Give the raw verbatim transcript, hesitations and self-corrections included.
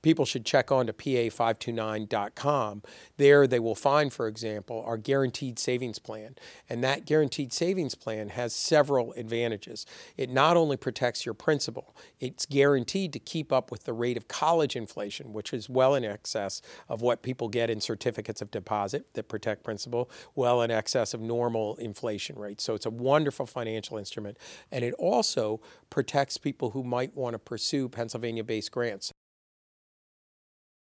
people should check on to P A five two nine dot com. There they will find, for example, our guaranteed savings plan. And that guaranteed savings plan has several advantages. It not only protects your principal, it's guaranteed to keep up with the rate of college inflation, which is well in excess of what people get in certificates of deposit that protect principal, well in excess of normal inflation rates. So it's a wonderful financial instrument. And it also protects people who might want to pursue Pennsylvania-based grants.